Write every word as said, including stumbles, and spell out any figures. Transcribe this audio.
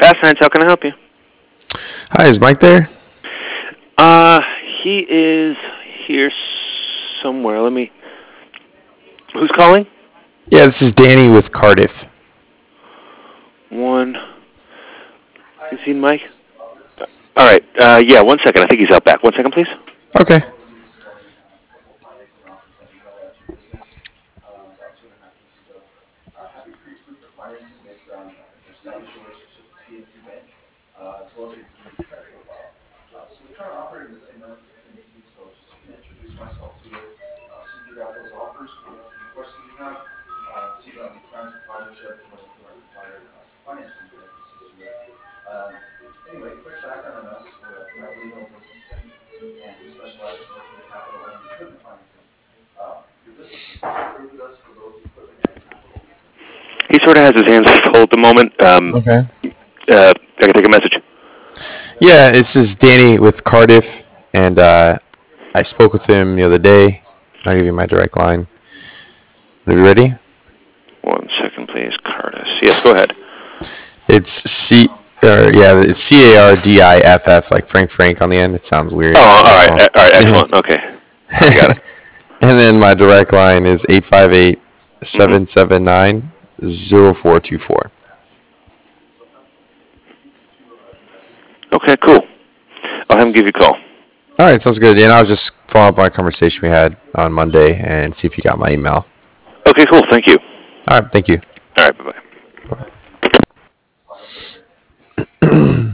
Fast Signs, how can I help you? Hi, is Mike there? Uh, he is here somewhere. Let me. Who's calling? Yeah, this is Danny with Cardiff. One. You seen Mike? All right. Uh, yeah, one second. I think he's out back. One second, please. Okay. He sort of has his hands full at the moment. Um, Okay. uh, I can take a message. Yeah, this is Danny with Cardiff, and uh, I spoke with him the other day. I'll give you my direct line. Are you ready? One second, please. Curtis. Yes, go ahead. It's C, or yeah, it's C A R D I F F, like Frank Frank on the end. It sounds weird Oh, all over the right. phone. uh, All right. Excellent. Okay. I got it. And then my direct line is eight five eight, Mm-hmm. seven seven nine, zero four two four. Okay, cool. I'll have him give you a call. All right, sounds good. And I'll just follow up on a conversation we had on Monday and see if you got my email. Okay, cool. Thank you. All right, thank you. All right. Bye bye.